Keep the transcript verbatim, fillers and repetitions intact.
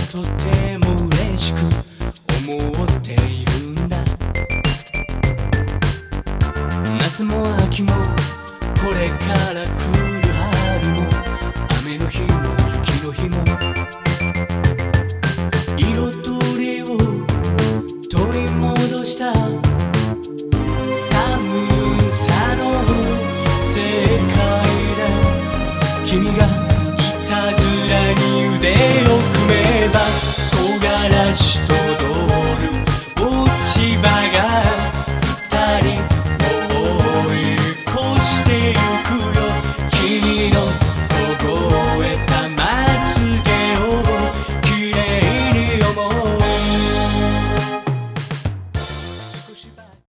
とても嬉しく思っているんだ。夏も秋もこれから来る春も雨の日も雪の日も色とりを取り戻した寒さの世界で君が